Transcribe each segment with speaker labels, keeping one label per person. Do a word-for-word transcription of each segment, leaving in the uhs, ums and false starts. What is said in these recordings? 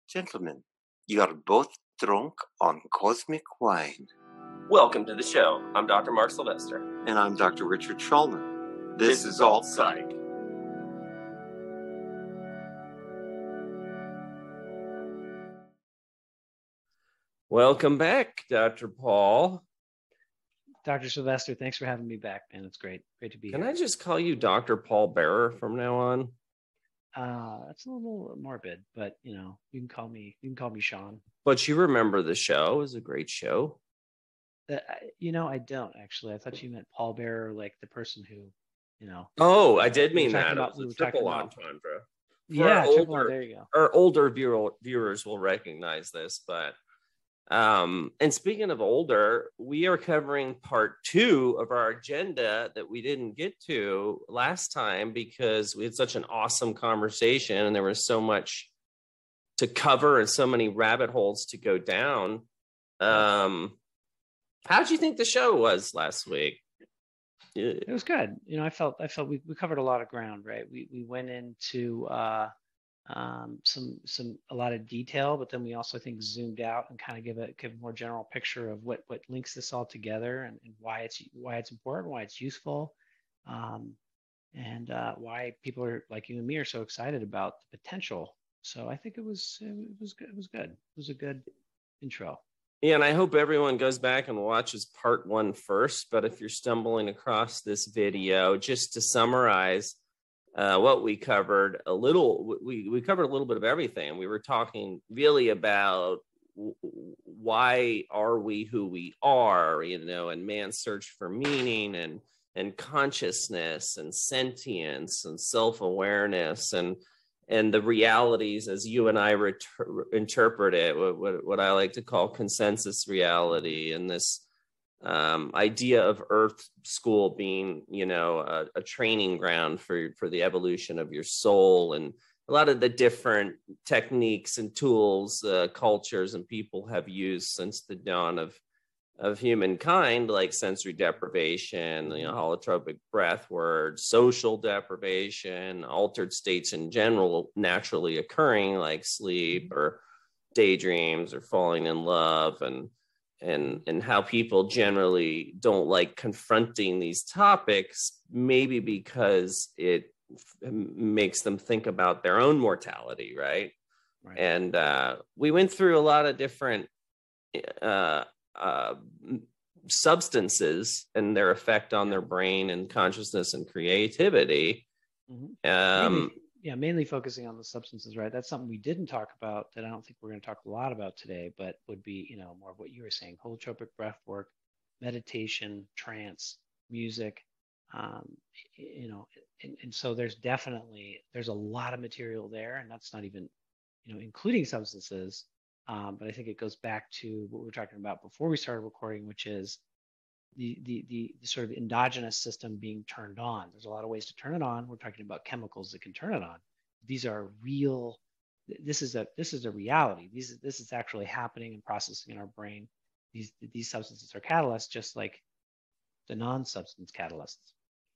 Speaker 1: Gentlemen, you are both drunk on cosmic wine.
Speaker 2: Welcome to the show. I'm Doctor Mark Sylvester.
Speaker 1: And I'm Doctor Richard Schallman. This, this is Alt Psych.
Speaker 2: Welcome back, Doctor Paul.
Speaker 3: Doctor Sylvester, thanks for having me back, man. It's great. Great to be
Speaker 2: Can
Speaker 3: here.
Speaker 2: I just call you Doctor Paul Bearer from now on?
Speaker 3: Uh, that's a little morbid, but you know, you can call me, you can call me Sean.
Speaker 2: But you remember the show. It was a great show.
Speaker 3: Uh, you know, I don't actually. I thought you meant Paul Bearer, like the person who, you know.
Speaker 2: Oh, I did mean
Speaker 3: we
Speaker 2: that.
Speaker 3: About,
Speaker 2: it was
Speaker 3: we
Speaker 2: a triple
Speaker 3: about,
Speaker 2: entendre. For
Speaker 3: yeah,
Speaker 2: older,
Speaker 3: triple, there you go.
Speaker 2: Our older viewer, viewers will recognize this, but um, and speaking of older, we are covering part two of our agenda that we didn't get to last time because we had such an awesome conversation and there was so much to cover and so many rabbit holes to go down. Um, how'd you think the show was last week?
Speaker 3: It was good. You know, I felt I felt we, we covered a lot of ground, right? We we went into uh, um, some some a lot of detail, but then we also I think zoomed out and kind of give a give a more general picture of what what links this all together and, and why it's why it's important, why it's useful, um, and uh, why people are like you and me are so excited about the potential. So I think it was it was good. It was good. It was a good intro.
Speaker 2: Yeah, and I hope everyone goes back and watches part one first. But if you're stumbling across this video, just to summarize uh, what we covered a little, we, we covered a little bit of everything. We were talking really about w- why are we who we are, you know, and man's search for meaning and and consciousness and sentience and self-awareness and and the realities as you and I ret- interpret it, what, what, what I like to call consensus reality, and this um, idea of Earth School being, you know, a, a training ground for, for the evolution of your soul, and a lot of the different techniques and tools, uh, cultures and people have used since the dawn of of humankind, like sensory deprivation, you know, holotropic breath work, social deprivation, altered states in general naturally occurring, like sleep or daydreams or falling in love, and and and how people generally don't like confronting these topics, maybe because it f- makes them think about their own mortality, right?
Speaker 3: Right.
Speaker 2: And uh, we went through a lot of different uh, Uh, substances and their effect on their brain and consciousness and creativity.
Speaker 3: Mm-hmm.
Speaker 2: Um,
Speaker 3: mainly, yeah, mainly focusing on the substances, right? That's something we didn't talk about that I don't think we're going to talk a lot about today, but would be, you know, more of what you were saying: holotropic breath work, meditation, trance, music, um, you know, and, and so there's definitely, there's a lot of material there, and that's not even, you know, including substances. Um, but I think it goes back to what we were talking about before we started recording, which is the, the the the sort of endogenous system being turned on. There's a lot of ways to turn it on. We're talking about chemicals that can turn it on. These are real. This is a this is a reality. These this is actually happening and processing in our brain. These these substances are catalysts, just like the non-substance catalysts.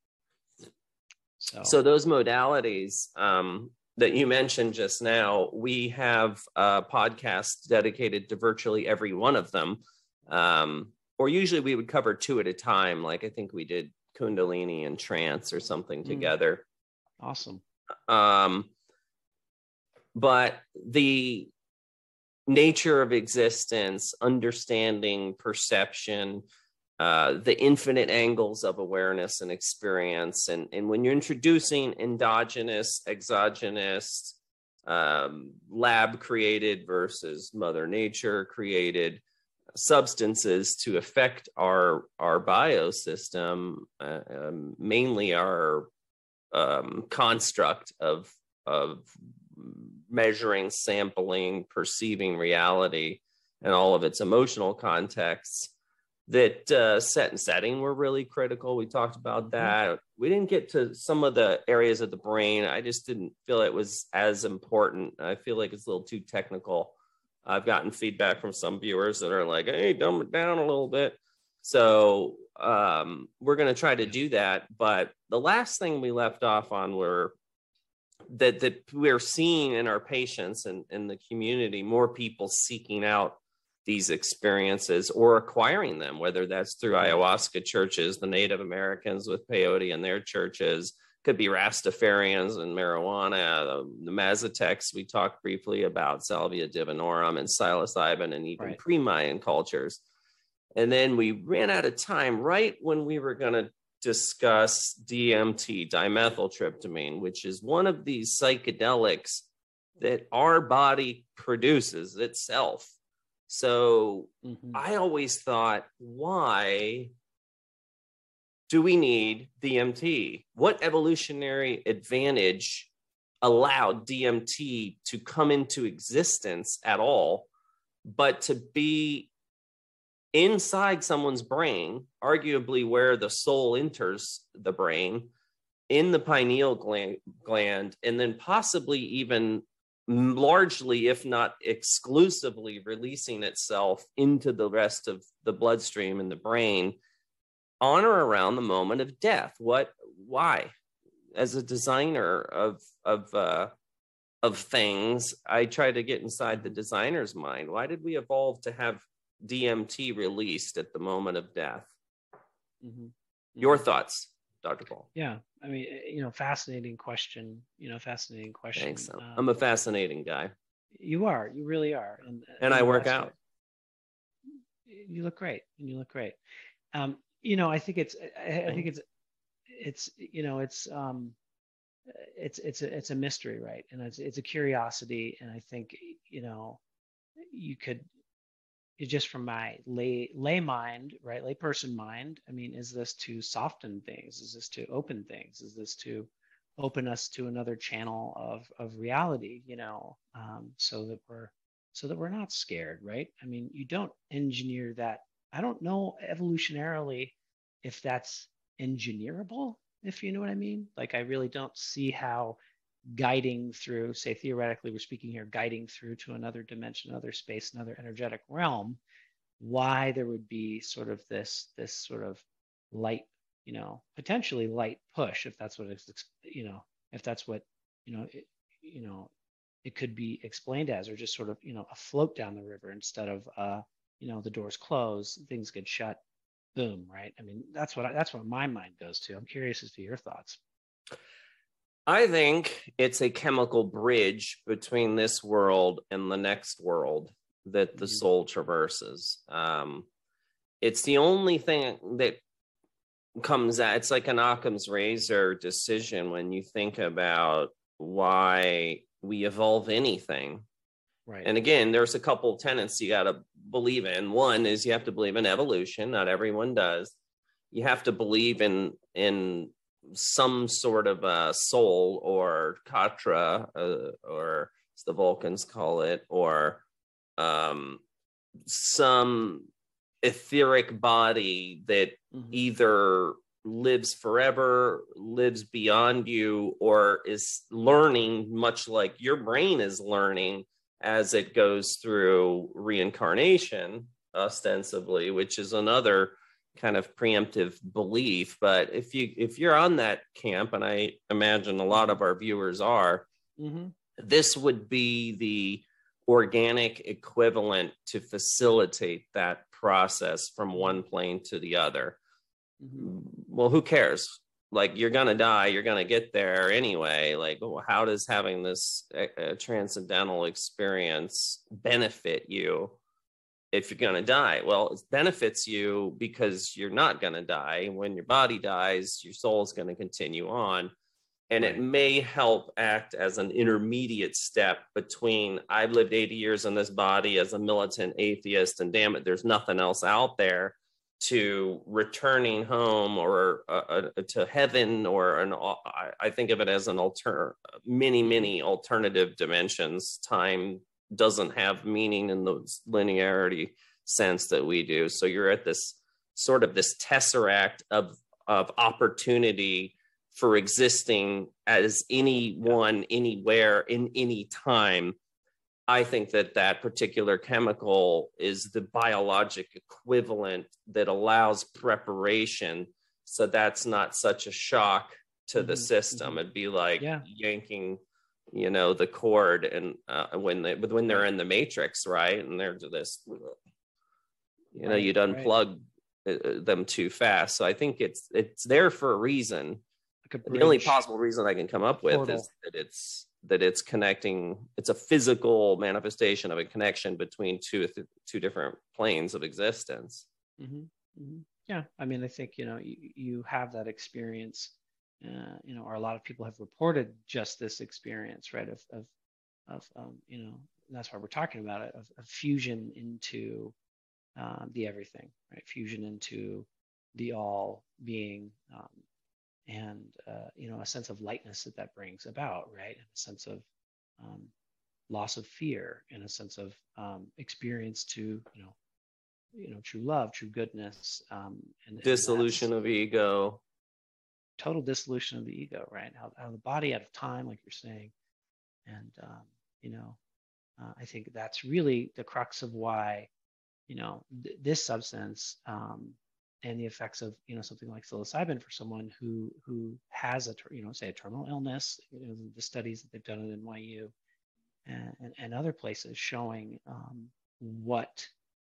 Speaker 3: So,
Speaker 2: so those modalities um, that you mentioned just now, we have a podcast dedicated to virtually every one of them. Um, or usually we would cover two at a time. Like I think we did Kundalini and trance or something together.
Speaker 3: Mm, awesome.
Speaker 2: Um, but the nature of existence, understanding, perception, uh, the infinite angles of awareness and experience. And, and when you're introducing endogenous, exogenous, um, lab created versus Mother Nature created substances to affect our, our biosystem, uh, um, mainly our um, construct of, of measuring, sampling, perceiving reality and all of its emotional contexts, that uh, set and setting were really critical. We talked about that. Mm-hmm. We didn't get to some of the areas of the brain. I just didn't feel it was as important. I feel like it's a little too technical. I've gotten feedback from some viewers that are like, hey, dumb it down a little bit. So um, we're going to try to do that. But the last thing we left off on were that that we're seeing in our patients and in the community, more people seeking out these experiences or acquiring them, whether that's through ayahuasca churches, the Native Americans with peyote in their churches, could be Rastafarians and marijuana, the, the Mazatecs we talked briefly about, Salvia divinorum and psilocybin, and even right. pre-Mayan cultures. And then we ran out of time right when we were going to discuss D M T, dimethyltryptamine, which is one of these psychedelics that our body produces itself. So mm-hmm. I always thought, why do we need D M T? What evolutionary advantage allowed D M T to come into existence at all, but to be inside someone's brain, arguably where the soul enters the brain, in the pineal gland, gland and then possibly even largely, if not exclusively, releasing itself into the rest of the bloodstream in the brain on or around the moment of death. What, why? As a designer of, of, uh, of things, I try to get inside the designer's mind. Why did we evolve to have D M T released at the moment of death? Mm-hmm. Your thoughts, Doctor Paul?
Speaker 3: Yeah, I mean, you know, fascinating question. You know, fascinating question.
Speaker 2: Thanks. Um, I'm a fascinating guy.
Speaker 3: You are. You really are. And,
Speaker 2: and I work out.
Speaker 3: You look great. And you look great. Um, you know, I think it's. I, I think it's. It's. You know, it's. Um, it's. It's a. It's a mystery, right? And it's. It's a curiosity. And I think, you know, you could. Just from my lay lay mind, right, lay person mind, I mean, is this to soften things? Is this to open things? Is this to open us to another channel of of reality? You know, um, so that we're so that we're not scared, right? I mean, you don't engineer that. I don't know evolutionarily if that's engineerable, if you know what I mean. Like, I really don't see how guiding through, say, theoretically, we're speaking here, guiding through to another dimension, another space, another energetic realm, why there would be sort of this, this sort of light, you know, potentially light push, if that's what it's, you know, if that's what, you know, it, you know, it could be explained as, or just sort of, you know, a float down the river instead of, uh, you know, the doors close, things get shut, boom, right? I mean, that's what I, that's what my mind goes to. I'm curious as to your thoughts.
Speaker 2: I think it's a chemical bridge between this world and the next world that the mm-hmm. soul traverses. Um, it's the only thing that comes out. It's like an Occam's razor decision when you think about why we evolve anything.
Speaker 3: Right.
Speaker 2: And again, there's a couple of tenets you got to believe in. One is you have to believe in evolution. Not everyone does. You have to believe in in some sort of a soul or katra, uh, or as the Vulcans call it, or um, some etheric body that mm-hmm. either lives forever, lives beyond you, or is learning, much like your brain is learning as it goes through reincarnation, ostensibly, which is another kind of preemptive belief. But if you if you're on that camp, and I imagine a lot of our viewers are, mm-hmm. this would be the organic equivalent to facilitate that process from one plane to the other. Mm-hmm. Well, who cares? Like, you're gonna die, you're gonna get there anyway. Like, how does having this uh, transcendental experience benefit you if you're going to die? Well, it benefits you because you're not going to die. When your body dies, your soul is going to continue on. And right. it may help act as an intermediate step between, I've lived eighty years in this body as a militant atheist, and damn it, there's nothing else out there, to returning home, or uh, uh, to heaven, or an, I, I think of it as an alter, many, many alternative dimensions. Time doesn't have meaning in the linearity sense that we do. So you're at this sort of this tesseract of, of opportunity for existing as anyone, anywhere, in any time. I think that that particular chemical is the biologic equivalent that allows preparation. So that's not such a shock to
Speaker 3: Mm-hmm.
Speaker 2: the system.
Speaker 3: Mm-hmm.
Speaker 2: It'd be like
Speaker 3: Yeah.
Speaker 2: yanking, you know, the cord, and uh, when they when they're
Speaker 3: Right.
Speaker 2: in the matrix, right? And they're this, you know,
Speaker 3: Right,
Speaker 2: you'd
Speaker 3: right.
Speaker 2: unplug uh, them too fast. So I think it's it's there for a reason.
Speaker 3: Like a
Speaker 2: The only
Speaker 3: bridge,
Speaker 2: possible reason I can come up with
Speaker 3: portal.
Speaker 2: is that it's that it's connecting. It's a physical manifestation of a connection between two two different planes of existence.
Speaker 3: Mm-hmm. Mm-hmm. Yeah, I mean, I think, you know, you, you have that experience, uh, you know, or a lot of people have reported just this experience, right? Of of of um, you know, that's why we're talking about it, of, of fusion into uh, the everything, right? Fusion into the all being, um, and uh, you know, a sense of lightness that that brings about, right? And a sense of um, loss of fear, and a sense of um, experience to, you know, you know, true love, true goodness, um, and, and
Speaker 2: Dissolution of ego.
Speaker 3: Total dissolution of the ego, right? Out, out of the body, out of time, like you're saying, and um, you know, uh, I think that's really the crux of why, you know, th- this substance um, and the effects of, you know, something like psilocybin for someone who who has a, you know, say a terminal illness. You know, the studies that they've done at N Y U and, and, and other places showing um, what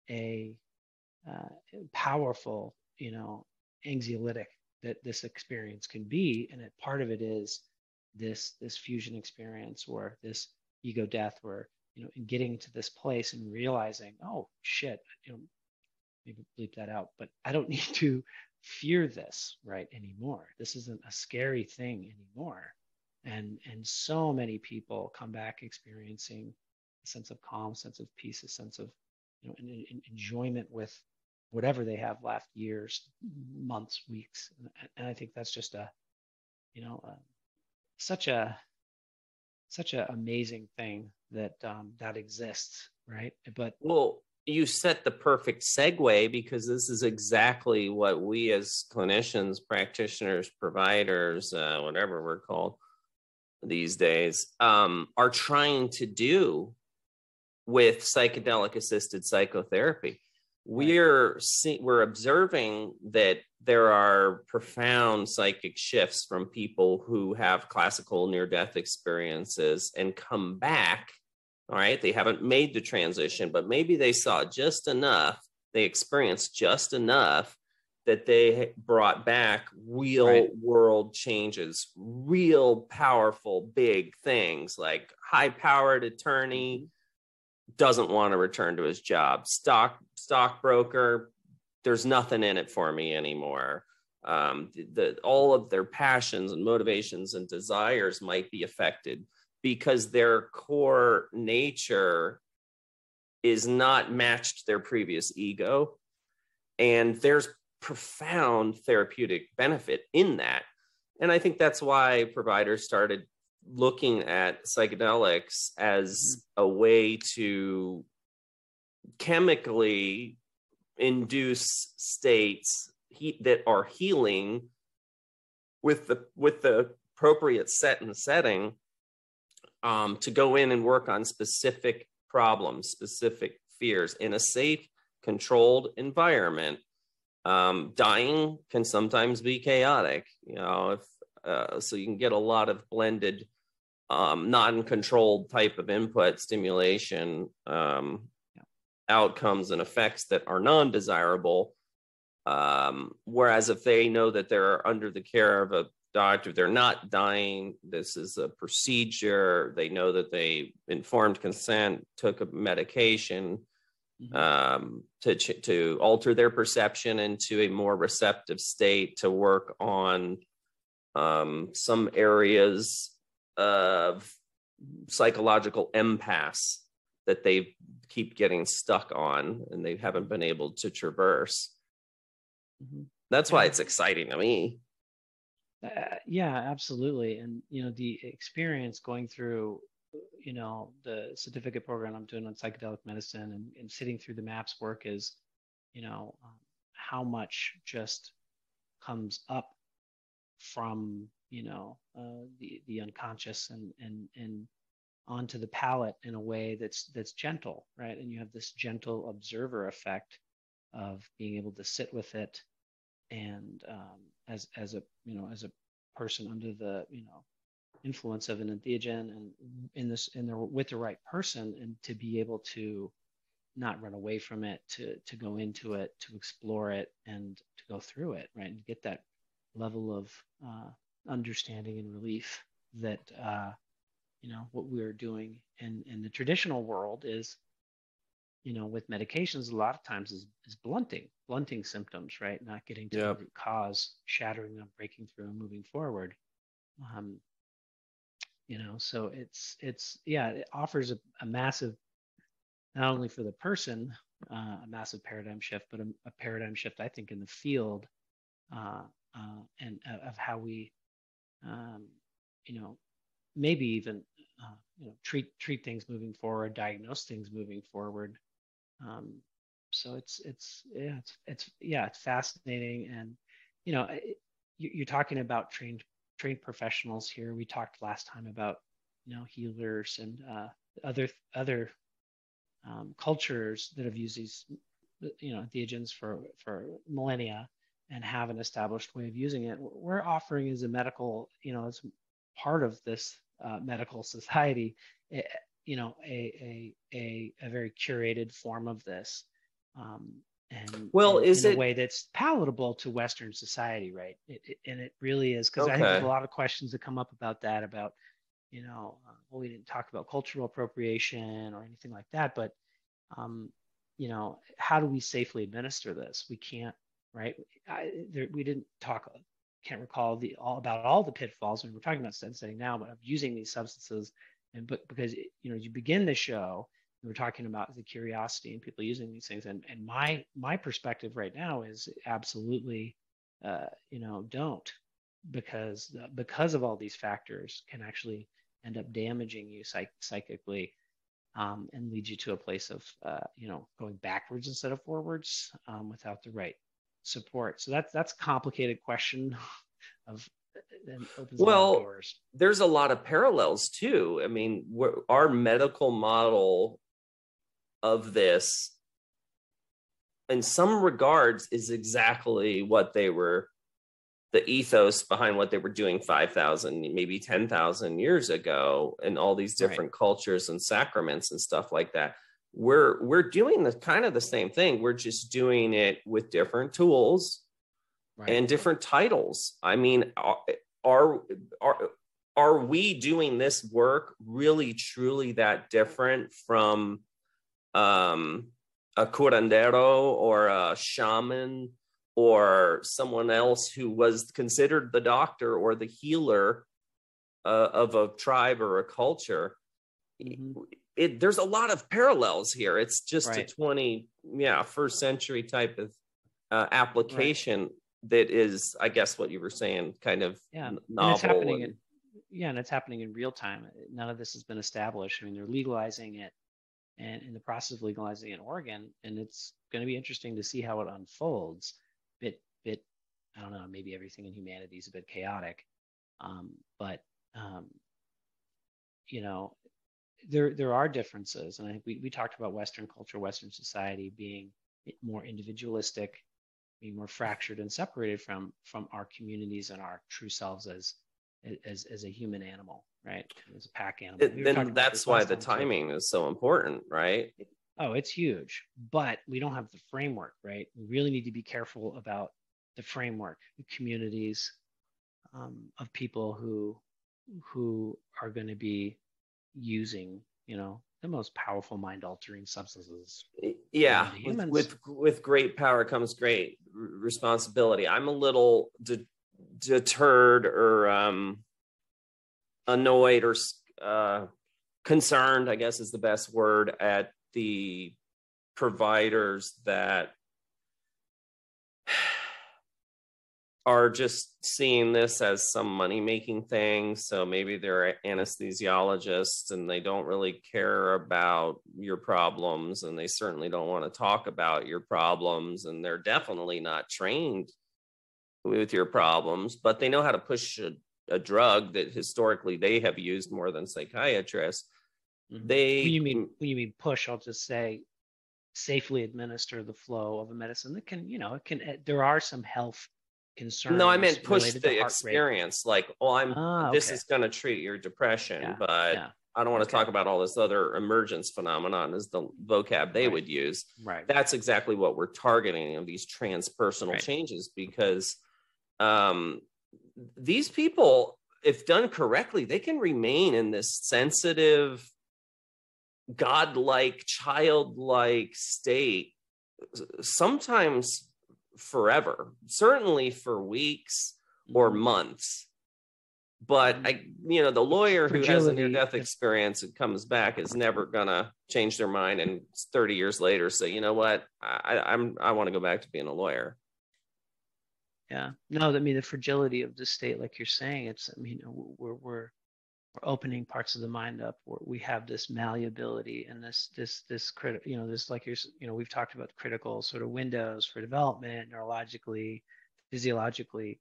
Speaker 3: a uh, powerful, you know, anxiolytic that this experience can be, and that part of it is this this fusion experience, or this ego death, where, you know, in getting to this place and realizing, oh shit, you know, maybe bleep that out, but I don't need to fear this right anymore. This isn't a scary thing anymore, and and so many people come back experiencing a sense of calm, sense of peace, a sense of, you know, an, an enjoyment with whatever they have left, years, months, weeks. And, and I think that's just a, you know, uh, such a, such an amazing thing that um, that exists, right? But
Speaker 2: Well, you set the perfect segue, because this is exactly what we as clinicians, practitioners, providers, uh, whatever we're called these days, um, are trying to do with psychedelic assisted psychotherapy. We're see, we're observing that there are profound psychic shifts from people who have classical near-death experiences and come back. All right, they haven't made the transition, but maybe they saw just enough, they experienced just enough that they brought back real
Speaker 3: Right.
Speaker 2: world changes, real powerful big things, like high-powered attorney.
Speaker 3: mm-hmm.
Speaker 2: Doesn't want to return to his job. Stock stockbroker, there's nothing in it for me anymore. Um, the, the all of their passions and motivations and desires might be affected because their core nature is not matched to their previous ego, and there's profound therapeutic benefit in that. And I think that's why providers started looking at psychedelics as a way to chemically induce states he, that are healing with the with the appropriate set and setting, um, to go in and work on specific problems, specific fears in a safe, controlled environment. Um, dying can sometimes be chaotic, you know, if uh, so you can get a lot of blended, um, non-controlled type of input stimulation, um,
Speaker 3: Yeah.
Speaker 2: outcomes and effects that are non-desirable. Um, whereas if they know that they're under the care of a doctor, they're not dying, this is a procedure, they know that they informed consent, took a medication,
Speaker 3: Mm-hmm.
Speaker 2: um, to to alter their perception into a more receptive state, to work on um, some areas of psychological impasse that they keep getting stuck on and they haven't been able to traverse.
Speaker 3: Mm-hmm.
Speaker 2: That's why
Speaker 3: Yeah.
Speaker 2: it's exciting to me.
Speaker 3: Uh, yeah, absolutely. And, you know, the experience going through, you know, the certificate program I'm doing on psychedelic medicine, and, and sitting through the MAPS work is, you know, um, how much just comes up from, you know, uh, the the unconscious and and and onto the palate in a way that's that's gentle, right? And you have this gentle observer effect of being able to sit with it, and um, as as a, you know, as a person under the, you know, influence of an entheogen and in this in the with the right person, and to be able to not run away from it, to to go into it, to explore it, and to go through it, right, and get that level of uh, understanding and relief that uh, you know, what we're doing in in the traditional world is, you know, with medications, a lot of times is, is blunting, blunting symptoms, right? Not getting to
Speaker 2: Yep.
Speaker 3: the root cause, shattering them, breaking through, and moving forward. Um, you know, so it's it's yeah, it offers a, a massive, not only for the person, uh, a massive paradigm shift, but a, a paradigm shift, I think, in the field, uh, uh, and uh, of how we, um, you know, maybe even uh, you know, treat treat things moving forward, diagnose things moving forward. Um, so it's it's yeah it's it's yeah it's fascinating, and you know, it, you, you're talking about trained trained professionals here. We talked last time about, you know, healers and uh, other other um, cultures that have used these, you know, entheogens for for millennia and have an established way of using it. What we're offering is a medical, you know, as part of this uh, medical society, it, you know, a, a a a very curated form of this, um, and
Speaker 2: Well,
Speaker 3: and
Speaker 2: is
Speaker 3: in a
Speaker 2: it
Speaker 3: way that's palatable to Western society, right? It, it, and it really is, because I think there's a
Speaker 2: okay?
Speaker 3: lot of questions that come up about that, about, you know, uh, well, we didn't talk about cultural appropriation or anything like that, but um, you know, how do we safely administer this? We can't, right? I, there, we didn't talk, can't recall the all about all the pitfalls. I mean, we're talking about stent setting now, but of using these substances, and but because, you know, as you begin the show, we were talking about the curiosity and people using these things, and and my my perspective right now is absolutely, uh, you know, don't, because because of all these factors can actually end up damaging you psych- psychically, um, and lead you to a place of, uh, you know, going backwards instead of forwards, um, without the right support. So that's that's a complicated question of, and opens a lot of
Speaker 2: Well,
Speaker 3: doors.
Speaker 2: there's a lot of parallels too. I mean, we're, our medical model of this, in some regards, is exactly what they were, the ethos behind what they were doing five thousand, maybe ten thousand years ago, and all these different right. cultures and sacraments and stuff like that. We're we're doing the kind of the same thing. We're just doing it with different tools, right. and different titles. I mean, are, are are are we doing this work really truly that different from um, a curandero or a shaman or someone else who was considered the doctor or the healer uh, of a tribe or a culture? Mm-hmm. It, there's a lot of parallels here. It's just right. a twenty, yeah, first century type of uh, application right. that is, I guess, what you were saying, kind of
Speaker 3: yeah.
Speaker 2: n-
Speaker 3: novel. And it's happening
Speaker 2: and,
Speaker 3: in, yeah, and it's happening in real time. None of this has been established. I mean, they're legalizing it, and in the process of legalizing it in Oregon, and it's going to be interesting to see how it unfolds. Bit, bit, I don't know. Maybe everything in humanity is a bit chaotic, um, but um, you know, there there are differences, and I think we we talked about Western culture, Western society being more individualistic, being more fractured and separated from from our communities and our true selves as as as a human animal, right? As a pack animal.
Speaker 2: We then that's why the timing too. Is so important, right?
Speaker 3: Oh, it's huge, but we don't have the framework, right? We really need to be careful about the framework, the communities um, of people who who are going to be using, you know, the most powerful mind-altering substances.
Speaker 2: Yeah, with, with with great power comes great responsibility. I'm a little de- deterred or um, annoyed or uh, concerned, I guess is the best word, at the providers that are just seeing this as some money-making thing. So maybe they're anesthesiologists and they don't really care about your problems, and they certainly don't want to talk about your problems, and they're definitely not trained with your problems, but they know how to push a, a drug that historically they have used more than psychiatrists. Mm-hmm. They
Speaker 3: when you mean when you mean push, I'll just say safely administer the flow of a medicine that can, you know, it can, there are some health concerns.
Speaker 2: No, I meant push
Speaker 3: related
Speaker 2: the
Speaker 3: to heart
Speaker 2: experience. Like, oh, I'm
Speaker 3: Ah,
Speaker 2: this
Speaker 3: okay.
Speaker 2: is going to treat your depression,
Speaker 3: Yeah,
Speaker 2: but
Speaker 3: yeah.
Speaker 2: I don't want
Speaker 3: Okay.
Speaker 2: to talk about all this other emergence phenomenon is the vocab they
Speaker 3: Right.
Speaker 2: would use.
Speaker 3: Right.
Speaker 2: That's exactly what we're targeting of these transpersonal
Speaker 3: Right.
Speaker 2: changes, because um, these people, if done correctly, they can remain in this sensitive, godlike, childlike state, sometimes forever, certainly for weeks or
Speaker 3: Mhm.
Speaker 2: months. But
Speaker 3: Mhm.
Speaker 2: I, you know, the lawyer who has a
Speaker 3: Fragility,
Speaker 2: near-death
Speaker 3: the-
Speaker 2: experience and comes back is never gonna change their mind and thirty years later say, you know what, I, I'm I want to go back to being a lawyer.
Speaker 3: Yeah. No, I mean the fragility of the state, like you're saying, it's. I mean, we're we're we're opening parts of the mind up where we have this malleability and this this this critical, you know, this like you're, you know, we've talked about critical sort of windows for development, neurologically, physiologically,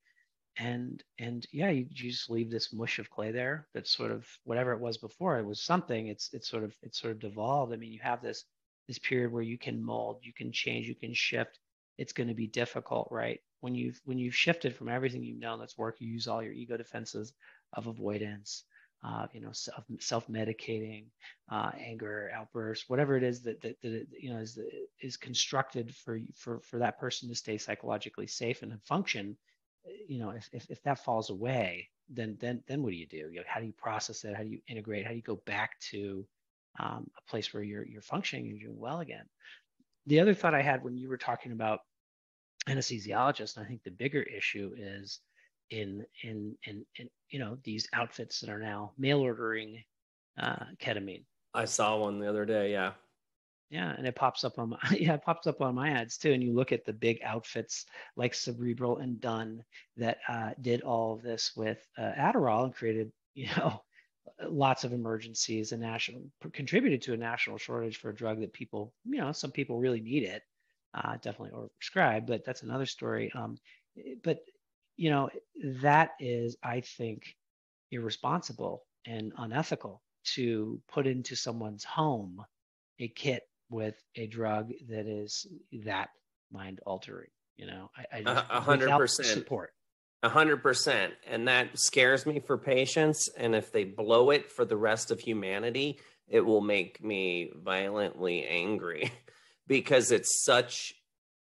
Speaker 3: and and yeah, you, you just leave this mush of clay there. That's sort of whatever it was before. It was something. It's it's sort of it's sort of devolved. I mean, you have this this period where you can mold, you can change, you can shift. It's going to be difficult, right? When you've when you've shifted from everything you've known that's work, you use all your ego defenses of avoidance, uh, you know, self self medicating, uh, anger outbursts, whatever it is that that, that you know is is constructed for for for that person to stay psychologically safe and function. You know, if, if if that falls away, then then then what do you do? You know, how do you process it? How do you integrate? How do you go back to um, a place where you're you're functioning and you're doing well again? The other thought I had when you were talking about anesthesiologists, and I think the bigger issue is in in in, in you know these outfits that are now mail ordering uh, ketamine.
Speaker 2: I saw one the other day. Yeah.
Speaker 3: Yeah, and it pops up on my yeah, it pops up on my ads too. And you look at the big outfits like Cerebral and Dunn that uh, did all of this with uh, Adderall and created, you know, lots of emergencies and national contributed to a national shortage for a drug that people, you know, some people really need it, uh, definitely overprescribed, but that's another story. Um, but you know, that is, I think, irresponsible and unethical to put into someone's home a kit with a drug that is that mind altering. You know, I, I just
Speaker 2: A hundred
Speaker 3: without
Speaker 2: percent
Speaker 3: support.
Speaker 2: A hundred percent. And that scares me for patients. And if they blow it for the rest of humanity, it will make me violently angry because it's such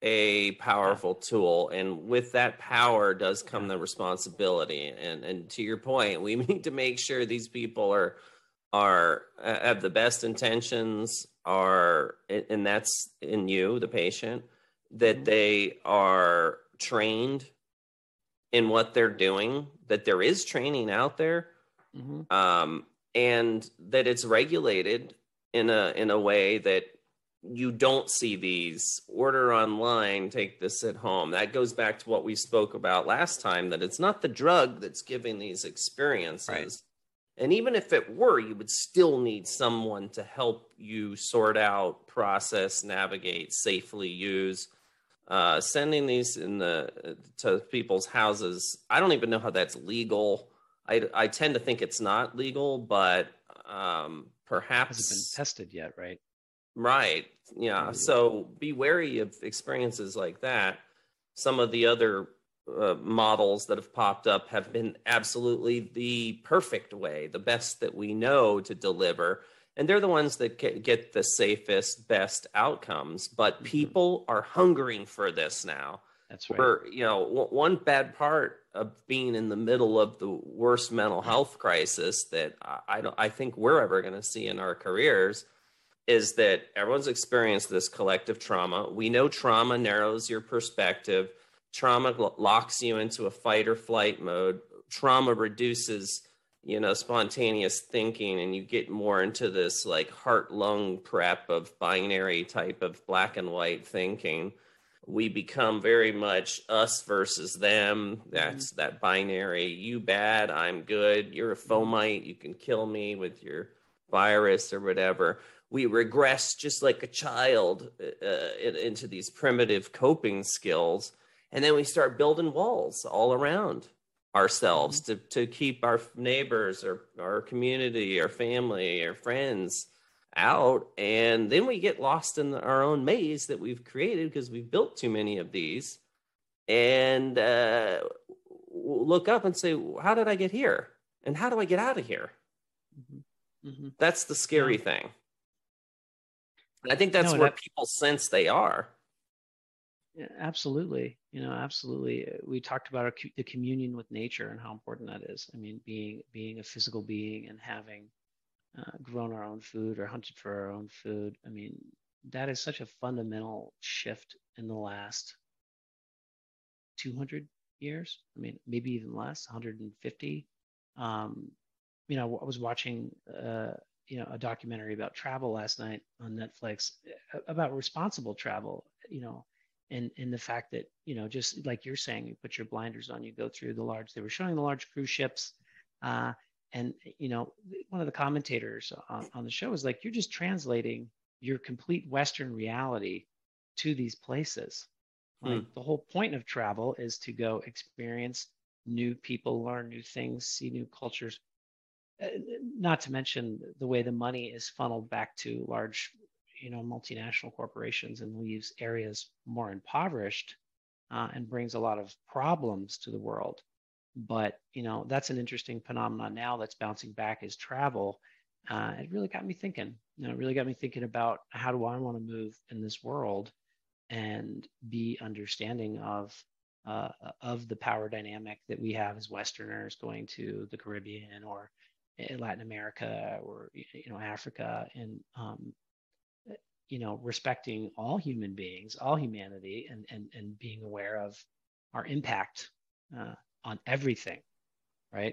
Speaker 2: a powerful tool. And with that power does come the responsibility. And and to your point, we need to make sure these people are are uh, have the best intentions, are, and that's in you, the patient, that
Speaker 3: Mhm.
Speaker 2: they are trained in what they're doing, that there is training out there,
Speaker 3: Mhm.
Speaker 2: um, and that it's regulated in a in a way that you don't see these order online, take this at home. That goes back to what we spoke about last time, that it's not the drug that's giving these experiences.
Speaker 3: Right.
Speaker 2: And even if it were, you would still need someone to help you sort out, process, navigate, safely use. Uh, sending these in the to people's houses, I don't even know how that's legal. I, I tend to think it's not legal, but um, perhaps
Speaker 3: Hasn't been tested yet, right?
Speaker 2: Right. Yeah.
Speaker 3: Mm-hmm.
Speaker 2: So be wary of experiences like that. Some of the other uh, models that have popped up have been absolutely the perfect way, the best that we know to deliver. And they're the ones that get the safest, best outcomes. But
Speaker 3: Mm-hmm.
Speaker 2: people are hungering for this now.
Speaker 3: That's right.
Speaker 2: We're, you know, one bad part of being in the middle of the worst mental health crisis that I don't, I think we're ever going to see in our careers is that everyone's experienced this collective trauma. We know trauma narrows your perspective. Trauma locks you into a fight or flight mode. Trauma reduces, you know, spontaneous thinking, and you get more into this like heart-lung prep of binary type of black and white thinking. We become very much us versus them. That's mm-hmm. that binary. You bad, I'm good. You're a fomite. You can kill me with your virus or whatever. We regress just like a child uh, into these primitive coping skills. And then we start building walls all around ourselves mm-hmm. to, to keep our neighbors or our community, our family, our friends out. And then we get lost in our own maze that we've created because we've built too many of these. and uh, look up and say, how did I get here? And how do I get out of here?
Speaker 3: Mm-hmm. Mm-hmm.
Speaker 2: That's the scary
Speaker 3: yeah.
Speaker 2: thing. And I think that's
Speaker 3: no,
Speaker 2: where
Speaker 3: that,
Speaker 2: people sense they are.
Speaker 3: Yeah, absolutely. You know, absolutely. We talked about our, the communion with nature and how important that is. I mean, being being a physical being and having uh, grown our own food or hunted for our own food. I mean, that is such a fundamental shift in the last two hundred years. I mean, maybe even less, one hundred fifty. Um, you know, I was watching, uh, you know, a documentary about travel last night on Netflix about responsible travel. You know, and and the fact that, you know, just like you're saying, you put your blinders on, you go through the large. They were showing the large cruise ships, uh, and you know, one of the commentators on, on the show was like, you're just translating your complete Western reality to these places. Like
Speaker 2: Hmm.
Speaker 3: the whole point of travel is to go experience new people, learn new things, see new cultures. Uh, not to mention the way the money is funneled back to large, you know, multinational corporations and leaves areas more impoverished, uh, and brings a lot of problems to the world. But you know, that's an interesting phenomenon now that's bouncing back is travel. Uh, it really got me thinking. You know, it really got me thinking about how do I want to move in this world and be understanding of uh, of the power dynamic that we have as Westerners going to the Caribbean or Latin America or you know Africa, and um, you know respecting all human beings, all humanity, and and and being aware of our impact uh, on everything, right?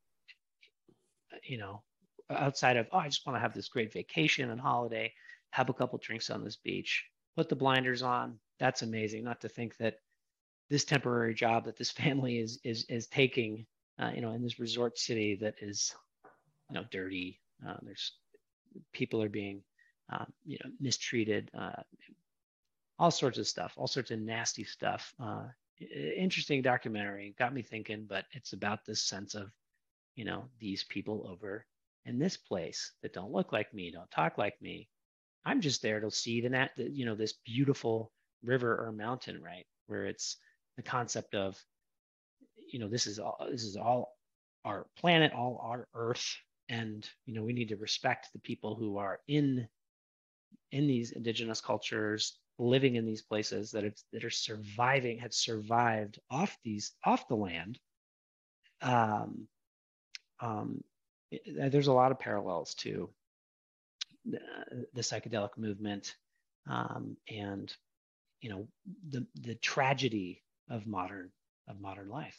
Speaker 3: You know, outside of, oh, I just want to have this great vacation and holiday, have a couple drinks on this beach, put the blinders on. That's amazing. Not to think that this temporary job that this family is is is taking, uh, you know, in this resort city that is, you know, dirty. Uh, there's people are being, um, you know, mistreated. Uh, all sorts of stuff, all sorts of nasty stuff. Uh, interesting documentary. Got me thinking, but it's about this sense of, you know, these people over in this place that don't look like me, don't talk like me. I'm just there to see the, nat- the you know, this beautiful river or mountain, right? Where it's the concept of, you know, this is all this is all our planet, all our Earth, and you know, we need to respect the people who are in in these indigenous cultures, living in these places that it's that are surviving, had survived off these off the land. Um, um, there's a lot of parallels to the, the psychedelic movement, um, and you know the the tragedy of modern of modern life.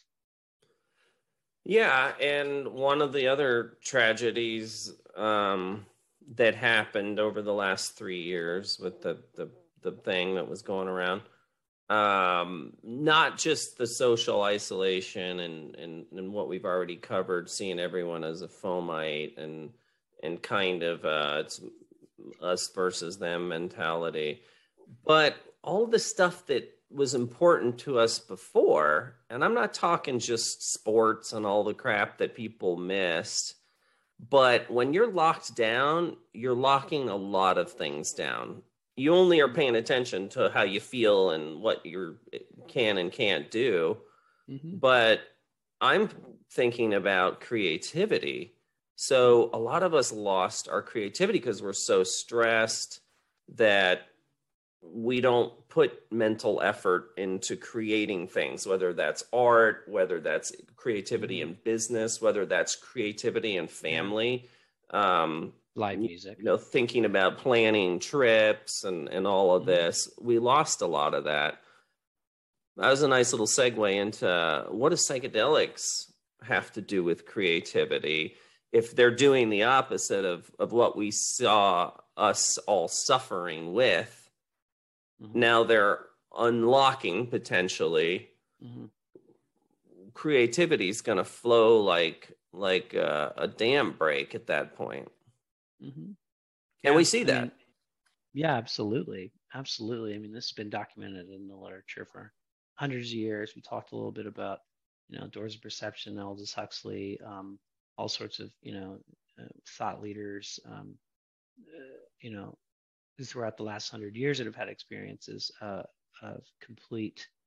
Speaker 2: Yeah, and one of the other tragedies um, that happened over the last three years with the the, the thing that was going around, um, not just the social isolation and, and and what we've already covered, seeing everyone as a fomite and and kind of uh, it's us versus them mentality, but all the stuff that was important to us before, and I'm not talking just sports and all the crap that people missed, but when you're locked down, you're locking a lot of things down. You only are paying attention to how you feel and what you can and can't do.
Speaker 3: Mm-hmm.
Speaker 2: But I'm thinking about creativity. So a lot of us lost our creativity because we're so stressed that we don't put mental effort into creating things, whether that's art, whether that's creativity
Speaker 3: Mm-hmm.
Speaker 2: in business, whether that's creativity in family. Yeah. Um,
Speaker 3: Live
Speaker 2: you,
Speaker 3: music.
Speaker 2: you know, thinking about planning trips and, and all of
Speaker 3: Mm-hmm.
Speaker 2: this, we lost a lot of that. That was a nice little segue into what does psychedelics have to do with creativity if they're doing the opposite of, of what we saw us all suffering with.
Speaker 3: Mm-hmm.
Speaker 2: Now they're unlocking potentially.
Speaker 3: Mm-hmm.
Speaker 2: Creativity is going to flow like like a, a dam break at that point.
Speaker 3: Mm-hmm.
Speaker 2: And
Speaker 3: Yeah,
Speaker 2: we see
Speaker 3: I
Speaker 2: that.
Speaker 3: mean, yeah, absolutely, absolutely. I mean, this has been documented in the literature for hundreds of years. We talked a little bit about, you know, Doors of Perception, Aldous Huxley, um, all sorts of, you know, uh, thought leaders, um, uh, you know, throughout the last hundred years that have had experiences uh, of complete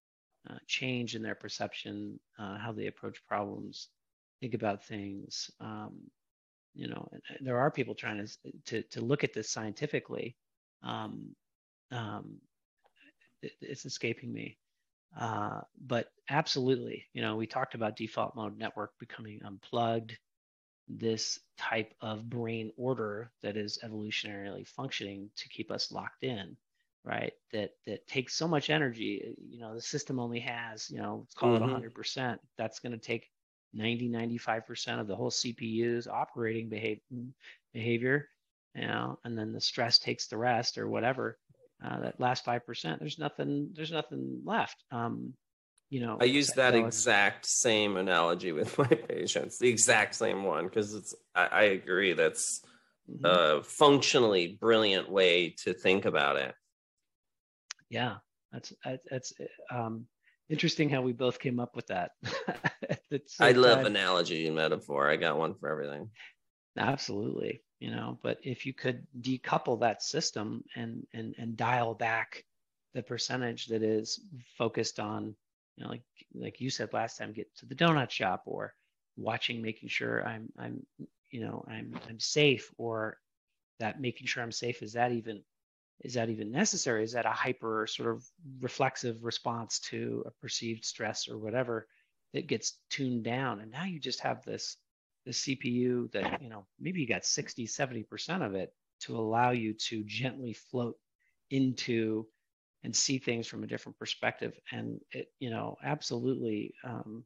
Speaker 3: uh, change in their perception, uh, how they approach problems, think about things. Um, you know, there are people trying to to, to look at this scientifically. Um, um, it, it's escaping me. Uh, but absolutely, you know, we talked about default mode network becoming unplugged, this type of brain order that is evolutionarily functioning to keep us locked in, right? That that takes so much energy. You know, the system only has, you know, let's call mm-hmm. it one hundred percent. That's going to take ninety, ninety-five percent of the whole C P U's operating behavior, behavior, you know, and then the stress takes the rest or whatever. Uh, that last five percent, there's nothing, there's nothing left. Um, you know,
Speaker 2: I use that exact same analogy with my patients, the exact same one, because it's, I, I agree. That's mm-hmm. a functionally brilliant way to think about it.
Speaker 3: Yeah, that's, that's um, interesting how we both came up with that.
Speaker 2: I love time. Analogy and metaphor. I got one for everything.
Speaker 3: Absolutely. You know, but if you could decouple that system and and and dial back the percentage that is focused on, you know, like like you said last time, get to the donut shop, or watching, making sure I'm I'm you know I'm I'm safe, or that making sure I'm safe, is that even is that even necessary? Is that a hyper sort of reflexive response to a perceived stress or whatever that gets tuned down? And now you just have this the C P U that, you know, maybe you got sixty, seventy percent of it to allow you to gently float into and see things from a different perspective. And it, you know, absolutely um,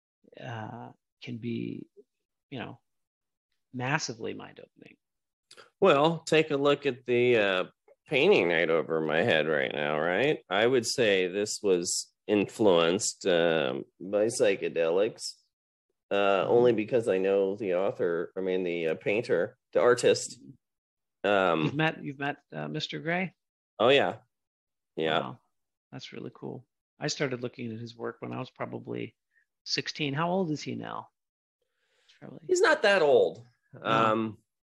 Speaker 3: uh, can be, you know, massively mind opening.
Speaker 2: Well, take a look at the uh, painting right over my head right now, right? I would say this was influenced um, by psychedelics. Uh, only because I know the author, I mean, the uh, painter, the artist. Um,
Speaker 3: you've met, you've met uh, Mister Gray?
Speaker 2: Oh, yeah. Yeah.
Speaker 3: Wow. That's really cool. I started looking at his work when I was probably sixteen. How old is he now?
Speaker 2: Probably... He's not that old. No. Um,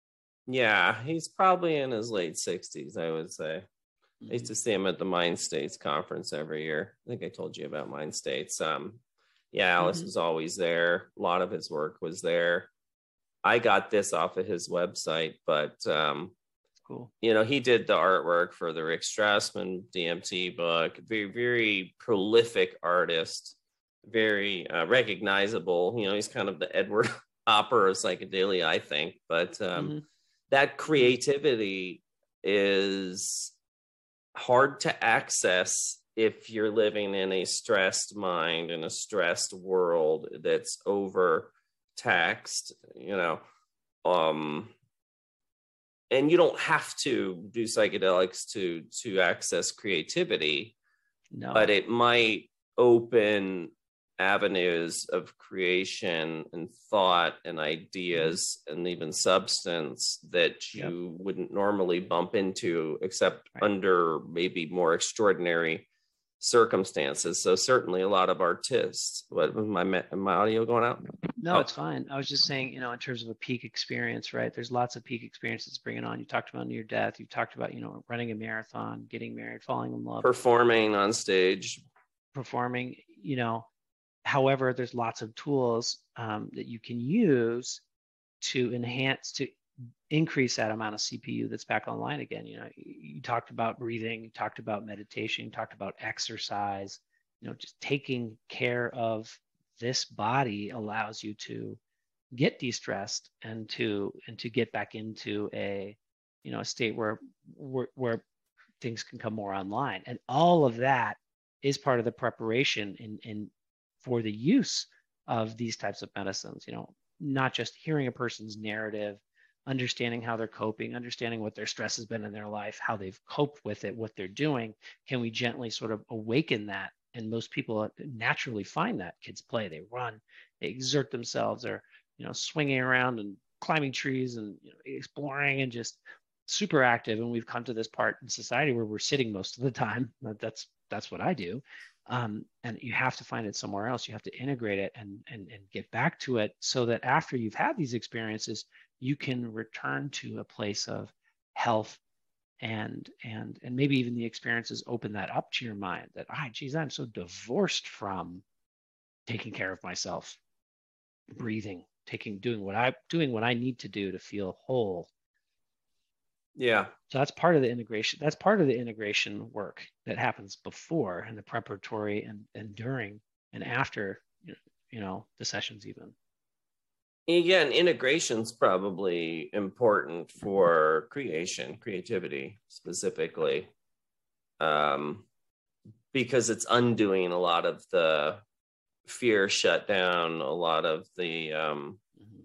Speaker 2: yeah, he's probably in his late sixties, I would say. Mm-hmm. I used to see him at the Mind States conference every year. I think I told you about Mind States. Um, Yeah, Alice mm-hmm. was always there. A lot of his work was there. I got this off of his website, but um,
Speaker 3: cool.
Speaker 2: You know, he did the artwork for the Rick Strassman D M T book. Very, very prolific artist. Very uh, recognizable. You know, he's kind of the Edward Hopper of psychedelia, I think. But um, mm-hmm. that creativity is hard to access if you're living in a stressed mind, in a stressed world that's overtaxed, you know, um, and you don't have to do psychedelics to to access creativity,
Speaker 3: no.
Speaker 2: but it might open avenues of creation and thought and ideas mm-hmm. and even substance that you yep. wouldn't normally bump into, except right. under maybe more extraordinary circumstances. So certainly a lot of artists. What was my my audio going out?
Speaker 3: No, oh. It's fine. I was just saying, you know, in terms of a peak experience, right? There's lots of peak experiences bringing on. You talked about near death. You talked about, you know, running a marathon, getting married, falling in love,
Speaker 2: performing on stage,
Speaker 3: performing. You know, however, there's lots of tools um, that you can use to enhance to increase that amount of C P U that's back online again. You know, you talked about breathing, you talked about meditation, you talked about exercise. You know, just taking care of this body allows you to get de-stressed and to and to get back into a, you know, a state where where, where things can come more online. And all of that is part of the preparation in in for the use of these types of medicines. You know, not just hearing a person's narrative, understanding how they're coping, understanding what their stress has been in their life, how they've coped with it, what they're doing. Can we gently sort of awaken that? And most people naturally find that. Kids play, they run, they exert themselves, they're, you know, swinging around and climbing trees and, you know, exploring and just super active. And we've come to this part in society where we're sitting most of the time. That's that's what I do. Um, and you have to find it somewhere else. You have to integrate it and, and, and get back to it so that after you've had these experiences, you can return to a place of health and and and maybe even the experiences open that up to your mind that, ah, geez, I'm so divorced from taking care of myself, breathing, taking, doing what I doing what I need to do to feel whole.
Speaker 2: Yeah.
Speaker 3: So that's part of the integration. That's part of the integration work that happens before and the preparatory and, and during and after, you know, the sessions even.
Speaker 2: Again, integration's probably important for creation, creativity specifically, um, because it's undoing a lot of the fear shutdown, a lot of the um, mm-hmm.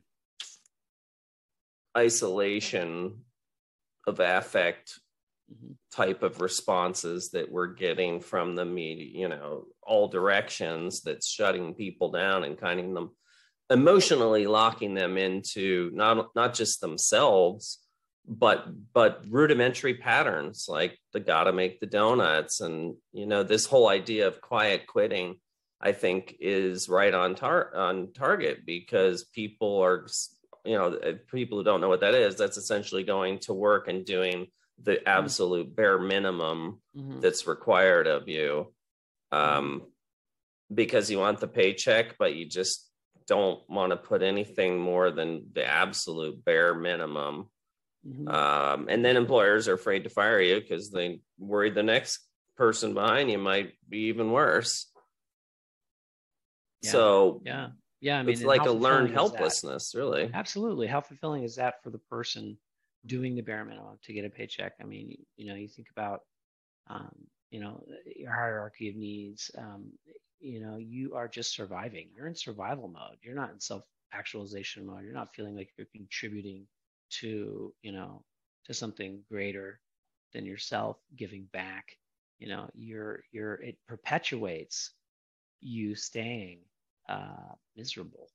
Speaker 2: isolation of affect mm-hmm. type of responses that we're getting from the media, you know, all directions, that's shutting people down and kind of them emotionally locking them into not not just themselves, but but rudimentary patterns like the gotta make the donuts. And you know, this whole idea of quiet quitting, I think, is right on tar- on target, because people are, you know, people who don't know what that is, that's essentially going to work and doing the absolute bare minimum mm-hmm. that's required of you, um, because you want the paycheck, but you just don't want to put anything more than the absolute bare minimum. Mm-hmm. Um, and then employers are afraid to fire you because they worry the next person behind you might be even worse.
Speaker 3: Yeah.
Speaker 2: So
Speaker 3: yeah, yeah. I mean,
Speaker 2: it's like a learned helplessness, really.
Speaker 3: Absolutely. How fulfilling is that for the person doing the bare minimum to get a paycheck? I mean, you know, you think about, um, you know, your hierarchy of needs. Um, you know, you are just surviving. You're in survival mode. You're not in self-actualization mode. You're not feeling like you're contributing to, you know, to something greater than yourself, giving back. You know, you're, you're, it perpetuates you staying uh, miserable.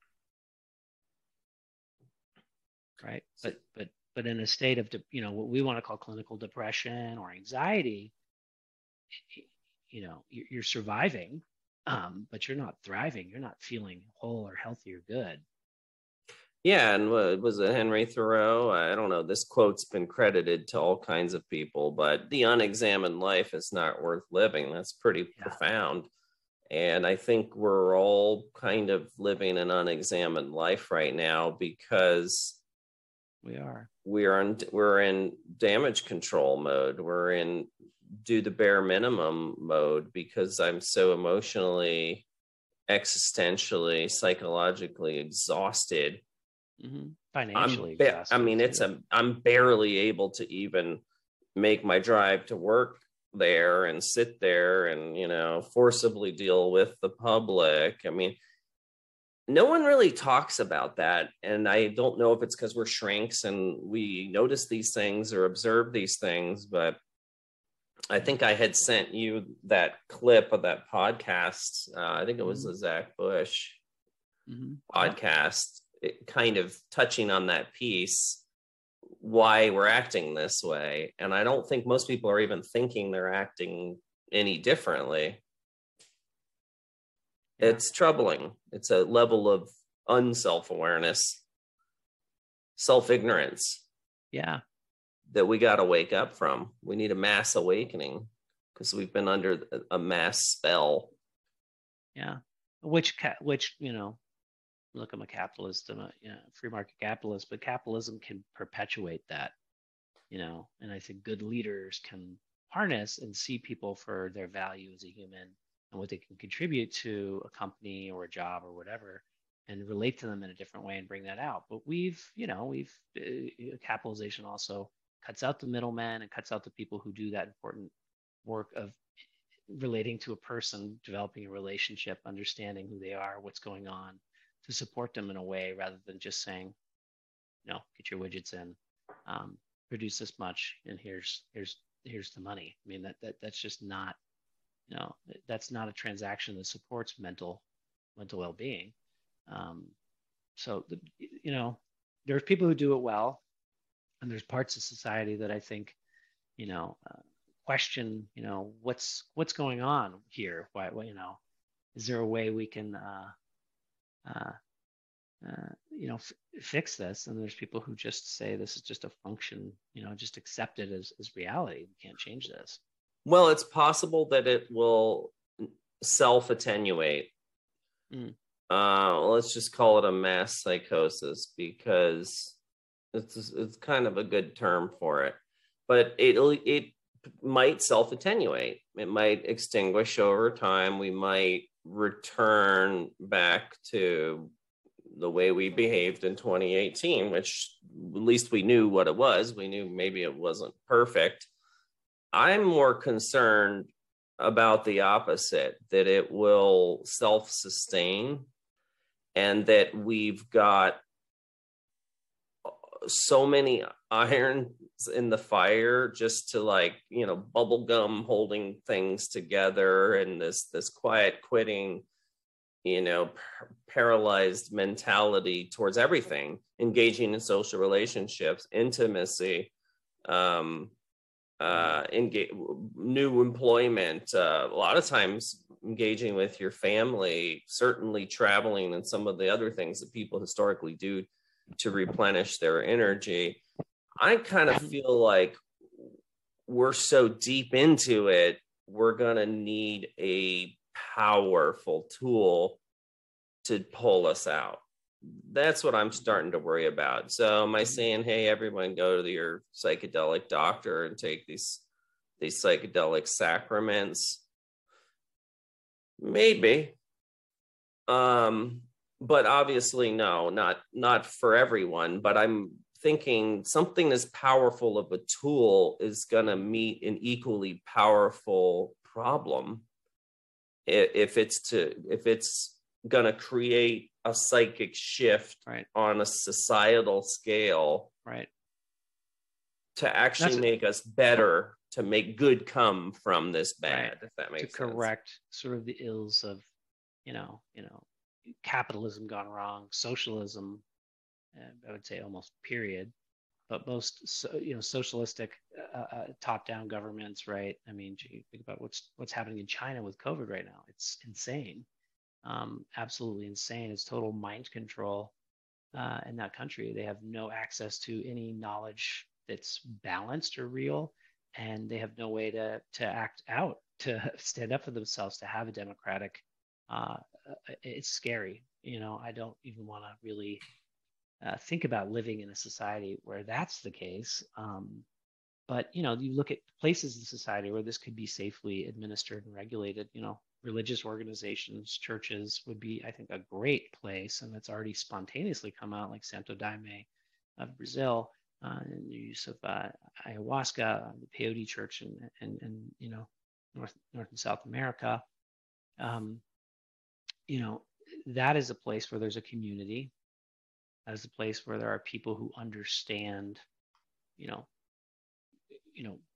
Speaker 3: Right. But, but, but in a state of, you know, what we want to call clinical depression or anxiety, you know, you're surviving, um, but you're not thriving. You're not feeling whole or healthy or good.
Speaker 2: Yeah, and what was it, Henry Thoreau? I don't know. This quote's been credited to all kinds of people, but the unexamined life is not worth living. That's pretty yeah. profound. And I think we're all kind of living an unexamined life right now because
Speaker 3: we are.
Speaker 2: We're in, we're in damage control mode. We're in do the bare minimum mode because I'm so emotionally, existentially, psychologically exhausted.
Speaker 3: Mm-hmm. Financially
Speaker 2: ba-
Speaker 3: exhausted.
Speaker 2: I mean, too. it's a I'm barely able to even make my drive to work there and sit there and, you know, forcibly deal with the public. I mean, no one really talks about that. And I don't know if it's because we're shrinks and we notice these things or observe these things, but I think I had sent you that clip of that podcast. Uh, I think it was mm-hmm. the Zach Bush mm-hmm. podcast, it kind of touching on that piece, why we're acting this way. And I don't think most people are even thinking they're acting any differently. Yeah. It's troubling. It's a level of unself-awareness, self-ignorance.
Speaker 3: Yeah.
Speaker 2: That we got to wake up from. We need a mass awakening because we've been under a mass spell.
Speaker 3: Yeah. Which, which, you know, look, I'm a capitalist and a you know, free market capitalist, but capitalism can perpetuate that, you know, and I think good leaders can harness and see people for their value as a human and what they can contribute to a company or a job or whatever, and relate to them in a different way and bring that out. But we've, you know, we've, uh, capitalization also cuts out the middlemen and cuts out the people who do that important work of relating to a person, developing a relationship, understanding who they are, what's going on, to support them in a way rather than just saying, no, get your widgets in, um, produce this much, and here's here's here's the money. I mean, that that that's just not, you know, that's not a transaction that supports mental mental well-being. Um, so, the, you know, there's people who do it well, and there's parts of society that I think, you know, uh, question, you know, what's what's going on here? Why, well, you know, is there a way we can uh, uh, uh, you know, f- fix this. And there's people who just say this is just a function, you know, just accept it as, as reality. We can't change this.
Speaker 2: Well, it's possible that it will self-attenuate.
Speaker 3: Mm.
Speaker 2: Uh, let's just call it a mass psychosis, because it's it's kind of a good term for it. But it it might self-attenuate. It might extinguish over time. We might return back to the way we behaved in twenty eighteen, which at least we knew what it was. We knew maybe it wasn't perfect. I'm more concerned about the opposite, that it will self-sustain, and that we've got so many irons in the fire just to, like, you know, bubble gum holding things together, and this this quiet quitting, you know, par- paralyzed mentality towards everything, engaging in social relationships, intimacy, um, uh, engage, new employment, uh, a lot of times engaging with your family, certainly traveling, and some of the other things that people historically do to replenish their energy. I kind of feel like we're so deep into it, we're going to need a powerful tool to pull us out. That's what I'm starting to worry about. So am I saying, hey, everyone go to your psychedelic doctor and take these these psychedelic sacraments? Maybe. Um, but obviously, no, not not for everyone. But I'm thinking something as powerful of a tool is going to meet an equally powerful problem. If it's to if it's going to create a psychic shift, right, on a societal scale,
Speaker 3: right,
Speaker 2: to actually That's make us better, to make good come from this bad, right, if that makes
Speaker 3: to
Speaker 2: sense.
Speaker 3: Correct sort of the ills of, you know, you know, capitalism gone wrong, socialism, I would say almost period, but most, so, you know, socialistic uh, uh, top-down governments, right? I mean, you think about what's what's happening in China with COVID right now. It's insane. Um, absolutely insane. It's total mind control uh, in that country. They have no access to any knowledge that's balanced or real, and they have no way to to act out, to stand up for themselves, to have a democratic. Uh, it's scary. You know, I don't even want to really uh, think about living in a society where that's the case. Um, but you know, you look at places in society where this could be safely administered and regulated. You know, religious organizations, churches would be, I think, a great place, and it's already spontaneously come out, like Santo Daime of Brazil, uh, and the use of uh, ayahuasca, the Peyote Church, and and and you know, North North and South America. Um, you know, that is a place where there's a community. That is a place where there are people who understand, you know, you know,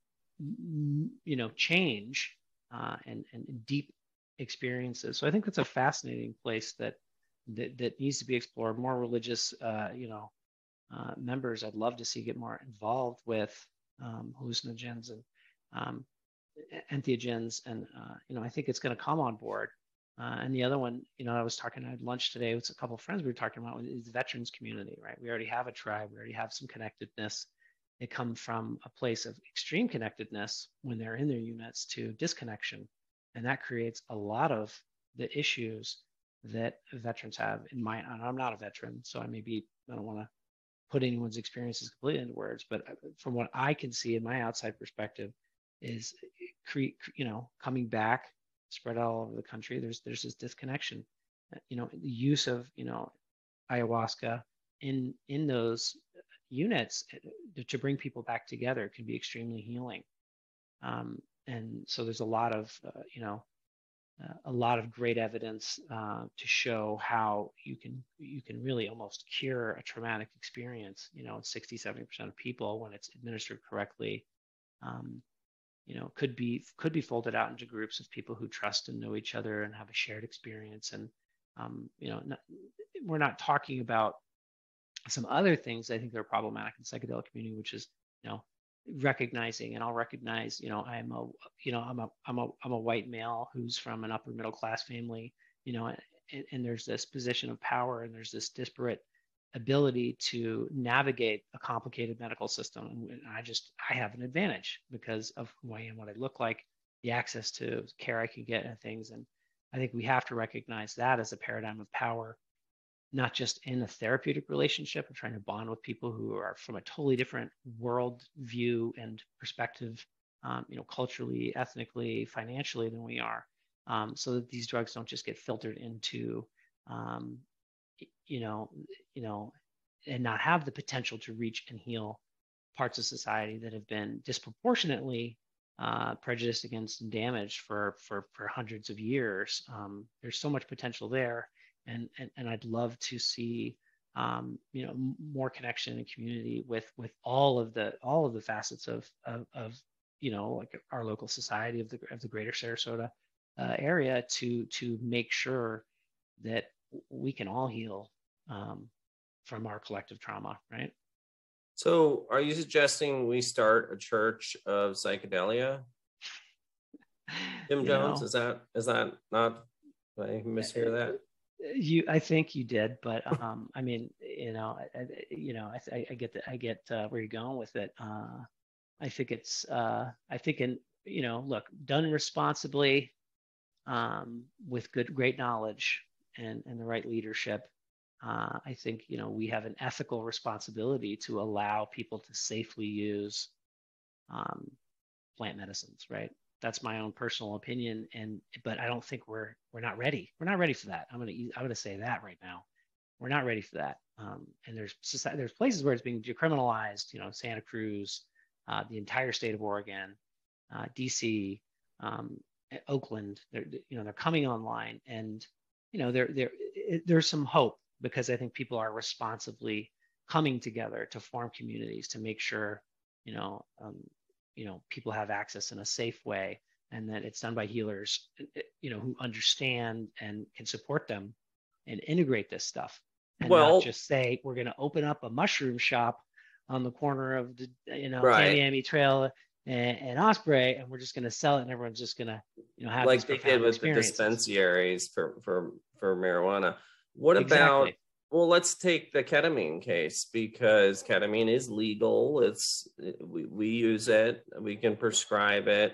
Speaker 3: you know, change. Uh, and, and deep experiences. So I think that's a fascinating place that that, that needs to be explored. More religious, uh, you know, uh, members I'd love to see get more involved with um, hallucinogens and um, entheogens, and uh, you know, I think it's going to come on board. Uh, and the other one, you know, I was talking, I had lunch today with a couple of friends we were talking about, is the veterans community, right? We already have a tribe, we already have some connectedness. They come from a place of extreme connectedness when they're in their units to disconnection. And that creates a lot of the issues that veterans have. In my, and I'm not a veteran, so I may be, I don't want to put anyone's experiences completely into words, but from what I can see in my outside perspective is, create, you know, coming back, spread all over the country, there's there's this disconnection. You know, the use of, you know, ayahuasca in in those units to bring people back together can be extremely healing. Um, and so there's a lot of, uh, you know, uh, a lot of great evidence uh, to show how you can you can really almost cure a traumatic experience. You know, sixty, seventy percent of people, when it's administered correctly, um, you know, could be could be folded out into groups of people who trust and know each other and have a shared experience. And um, you know, not, we're not talking about some other things I think that are problematic in the psychedelic community, which is, you know, recognizing, and I'll recognize, you know, I'm a, you know, I'm a, I'm a, I'm a white male who's from an upper middle class family, you know, and, and there's this position of power, and there's this disparate ability to navigate a complicated medical system. And I just, I have an advantage because of who I am, what I look like, the access to care I can get and things. And I think we have to recognize that as a paradigm of power, not just in a therapeutic relationship of trying to bond with people who are from a totally different world view and perspective, um, you know, culturally, ethnically, financially than we are, um, so that these drugs don't just get filtered into, um, you know, you know, and not have the potential to reach and heal parts of society that have been disproportionately uh, prejudiced against and damaged for for for hundreds of years. Um, there's so much potential there, and and, and I'd love to see um, you know more connection and community with with all of the all of the facets of of, of you know like our local society of the of the greater Sarasota uh, area to to make sure that we can all heal um, from our collective trauma, right?
Speaker 2: So are you suggesting we start a church of psychedelia? Jim
Speaker 3: You
Speaker 2: Jones,
Speaker 3: know,
Speaker 2: is that is that not, did I mishear that?
Speaker 3: You, I think you did, but um, I mean, you know, I, I, you know, I, I get the, I get uh, where you're going with it. Uh, I think it's, uh, I think in, you know, look, done responsibly, um, with good, great knowledge and and the right leadership. Uh, I think, you know, we have an ethical responsibility to allow people to safely use um, plant medicines, right? That's my own personal opinion, and but I don't think we're we're not ready. We're not ready for that. I'm gonna I'm gonna say that right now. We're not ready for that. Um, and there's society, there's places where it's being decriminalized. You know, Santa Cruz, uh, the entire state of Oregon, uh, D C, um, Oakland. They're you know they're coming online, and you know there there there's some hope because I think people are responsibly coming together to form communities to make sure you know. Um, you know, people have access in a safe way, and that it's done by healers, you know, who understand and can support them and integrate this stuff, and
Speaker 2: Well,
Speaker 3: not just say we're going to open up a mushroom shop on the corner of the, you know,
Speaker 2: right.
Speaker 3: Tamiami Trail and, and Osprey, and we're just going to sell it, and everyone's just going to, you know, have
Speaker 2: like they did with the dispensaries for for for marijuana. What
Speaker 3: exactly.
Speaker 2: about? Well, let's take the ketamine case, because ketamine is legal. It's we, we use it. We can prescribe it.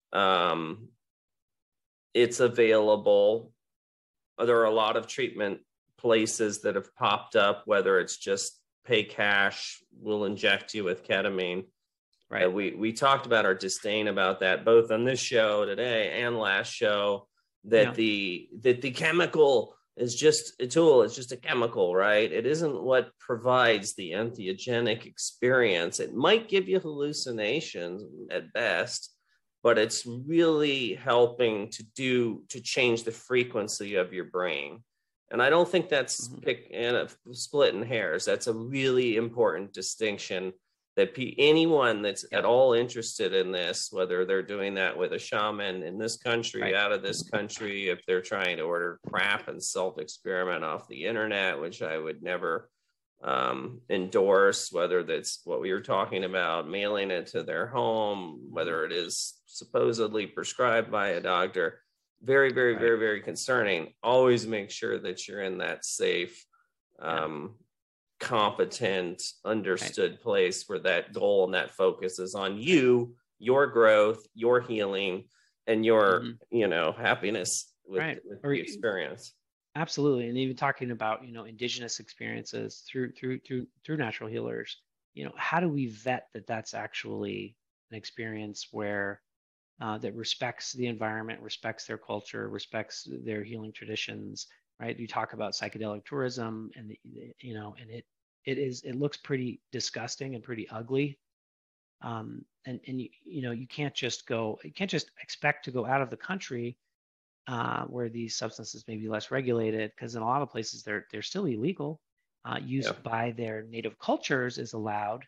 Speaker 2: Um, it's available. There are a lot of treatment places that have popped up, whether it's just pay cash, we'll inject you with ketamine.
Speaker 3: Right.
Speaker 2: Uh, we, we talked about our disdain about that, both on this show today and last show, that yeah. the that the chemical is just a tool. It's just a chemical, right? It isn't what provides the entheogenic experience. It might give you hallucinations at best, but it's really helping to do, to change the frequency of your brain. And I don't think that's mm-hmm. pick and uh, splitting hairs. That's a really important distinction that pe- anyone that's at all interested in this, whether they're doing that with a shaman in this country, right. out of this country, if they're trying to order crap and self-experiment off the internet, which I would never um, endorse, whether that's what we were talking about, mailing it to their home, whether it is supposedly prescribed by a doctor, very, very, right. very, very concerning. Always make sure that you're in that safe, um, yeah. competent, understood right. place where that goal and that focus is on you, your growth, your healing, and your, mm-hmm. you know, happiness with,
Speaker 3: right.
Speaker 2: with
Speaker 3: or,
Speaker 2: the experience.
Speaker 3: Absolutely. And even talking about, you know, indigenous experiences through, through, through, through natural healers, you know, how do we vet that that's actually an experience where uh, that respects the environment, respects their culture, respects their healing traditions, right? You talk about psychedelic tourism, and the, you know, and it it is it looks pretty disgusting and pretty ugly, um, and and you, you know you can't just go you can't just expect to go out of the country uh, where these substances may be less regulated, because in a lot of places they're they're still illegal. Uh, use yeah. by their native cultures is allowed,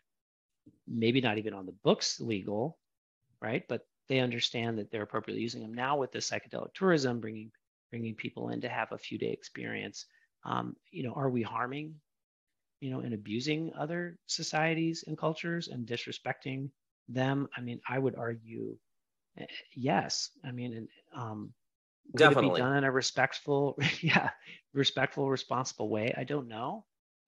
Speaker 3: maybe not even on the books legal, right? But they understand that they're appropriately using them. Now with the psychedelic tourism, bringing bringing people in to have a few day experience, um, you know, are we harming, you know, and abusing other societies and cultures and disrespecting them? I mean, I would argue, uh, yes. I mean, and, um, could
Speaker 2: definitely
Speaker 3: it be done in a respectful, yeah, respectful, responsible way? I don't know.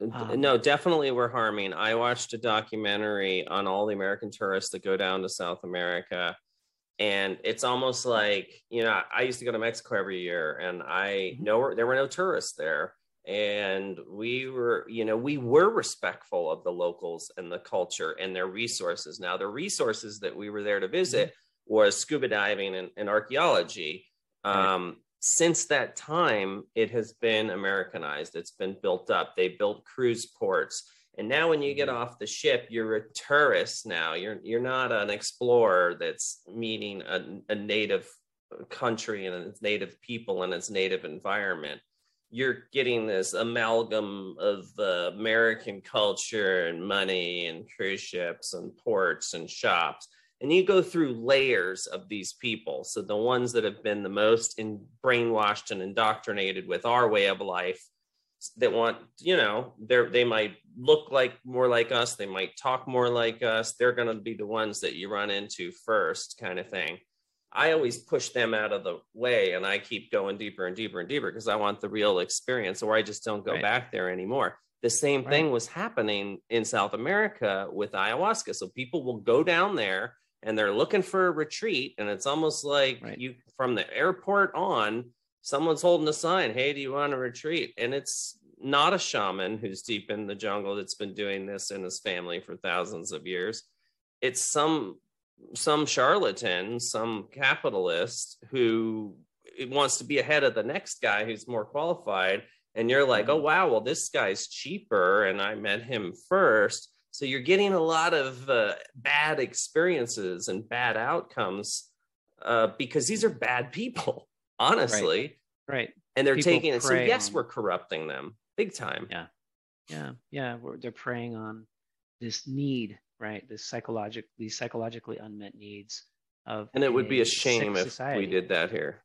Speaker 3: Um,
Speaker 2: no, definitely we're harming. I watched a documentary on all the American tourists that go down to South America. And it's almost like, you know, I used to go to Mexico every year, and I know there were no tourists there. And we were, you know, we were respectful of the locals and the culture and their resources. Now, the resources that we were there to visit mm-hmm. was scuba diving and, and archaeology. Right. Um, since that time, it has been Americanized. It's been built up. They built cruise ports. And now when you get off the ship, you're a tourist now. You're you're not an explorer that's meeting a, a native country and its native people and its native environment. You're getting this amalgam of uh, American culture and money and cruise ships and ports and shops. And you go through layers of these people. So the ones that have been the most in, brainwashed and indoctrinated with our way of life, that want, you know, they're, they might look like more like us. They might talk more like us. They're going to be the ones that you run into first, kind of thing. I always push them out of the way, and I keep going deeper and deeper and deeper because I want the real experience, or I just don't go right. back there anymore. The same right. thing was happening in South America with ayahuasca. So people will go down there and they're looking for a retreat. And it's almost like right. you, from the airport on, someone's holding a sign, hey, do you want a retreat? And it's not a shaman who's deep in the jungle that's been doing this in his family for thousands of years. It's some some charlatan, some capitalist who wants to be ahead of the next guy who's more qualified. And you're like, oh, wow, well, this guy's cheaper, and I met him first. So you're getting a lot of uh, bad experiences and bad outcomes uh, because these are bad people. Honestly.
Speaker 3: Right. right.
Speaker 2: And they're People taking it. So yes, on, we're corrupting them big time.
Speaker 3: Yeah. Yeah. Yeah. We're, they're preying on this need, right? This psychological, these psychologically unmet needs of,
Speaker 2: and it would be a shame if society. we did that here.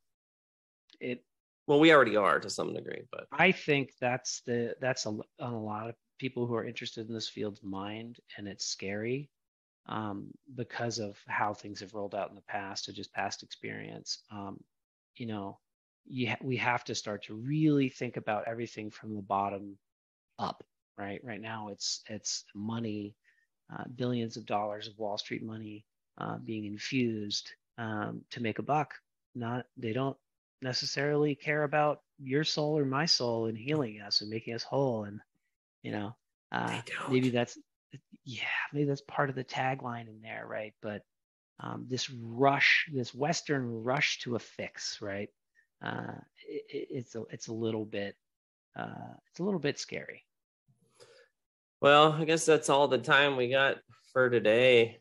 Speaker 3: It,
Speaker 2: well, we already are to some degree, but
Speaker 3: I think that's the, that's a, on a lot of people who are interested in this field's mind. And it's scary um, because of how things have rolled out in the past, or just past experience. Um, you know, you ha- we have to start to really think about everything from the bottom up, right? Right now, it's it's money, uh, billions of dollars of Wall Street money uh, being infused um, to make a buck. Not they don't necessarily care about your soul or my soul and healing us and making us whole. And you know, uh, maybe that's yeah, maybe that's part of the tagline in there, right? But Um, this rush, this Western rush to a fix, right? Uh, it, it's a, it's a little bit, uh, it's a little bit scary.
Speaker 2: Well, I guess that's all the time we got for today,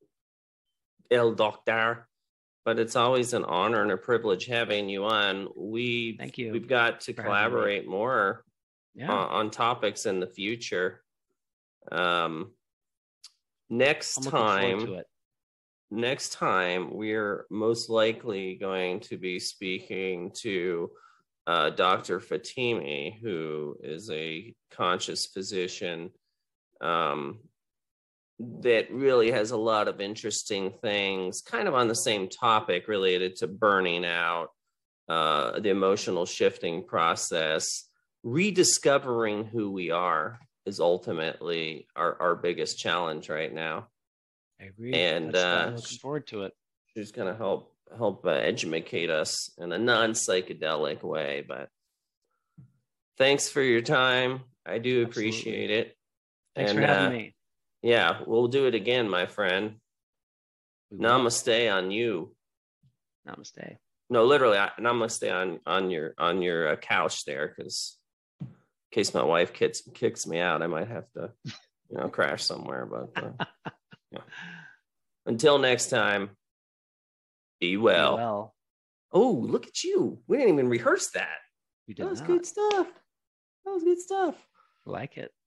Speaker 2: El Doctor. But it's always an honor and a privilege having you on. We,
Speaker 3: thank you.
Speaker 2: We've got to collaborate more
Speaker 3: yeah.
Speaker 2: uh, on topics in the future. Um, next
Speaker 3: I'm looking
Speaker 2: time.
Speaker 3: forward to it.
Speaker 2: Next time, we're most likely going to be speaking to uh, Doctor Fatimi, who is a conscious physician um, that really has a lot of interesting things, kind of on the same topic related to burning out, uh, the emotional shifting process. Rediscovering who we are is ultimately our, our biggest challenge right now.
Speaker 3: I agree.
Speaker 2: And
Speaker 3: uh,
Speaker 2: uh,
Speaker 3: I'm looking forward to it.
Speaker 2: She's going to help help uh, educate us in a non-psychedelic way. But thanks for your time. I do appreciate
Speaker 3: Absolutely.
Speaker 2: it.
Speaker 3: Thanks
Speaker 2: and,
Speaker 3: for having
Speaker 2: uh,
Speaker 3: me.
Speaker 2: Yeah, we'll do it again, my friend. Namaste on you.
Speaker 3: Namaste.
Speaker 2: No, literally, I, namaste on on your on your uh, couch there, because in case my wife kicks kicks me out, I might have to, you know, crash somewhere. But. Uh, Yeah. Until next time, be well.
Speaker 3: Be well.
Speaker 2: Oh, look at you. We didn't even rehearse that.
Speaker 3: We did
Speaker 2: That was
Speaker 3: not.
Speaker 2: good stuff. That was good stuff.
Speaker 3: Like it.